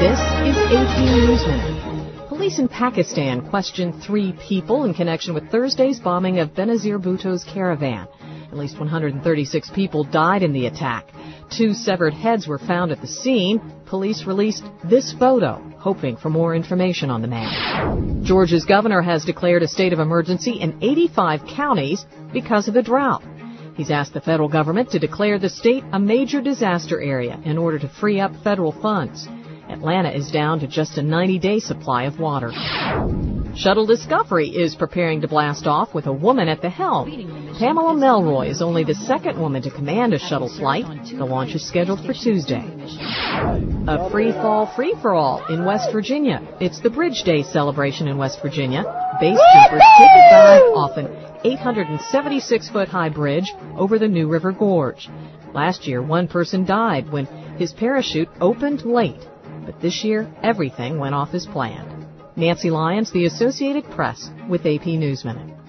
This is AP News Minute. Police in Pakistan questioned 3 people in connection with Thursday's bombing of Benazir Bhutto's caravan. At least 136 people died in the attack. 2 severed heads were found at the scene. Police released this photo, hoping for more information on the man. Georgia's governor has declared a state of emergency in 85 counties because of the drought. He's asked the federal government to declare the state a major disaster area in order to free up federal funds. Atlanta is down to just a 90-day supply of water. Shuttle Discovery is preparing to blast off with a woman at the helm. Pamela Melroy is only the second woman to command a shuttle flight. The launch is scheduled for Tuesday. A free-fall free-for-all in West Virginia. It's the Bridge Day celebration in West Virginia. Base jumpers take a dive off an 876-foot-high bridge over the New River Gorge. Last year, one person died when his parachute opened late. But this year, everything went off as planned. Nancy Lyons, The Associated Press, with AP News Minute.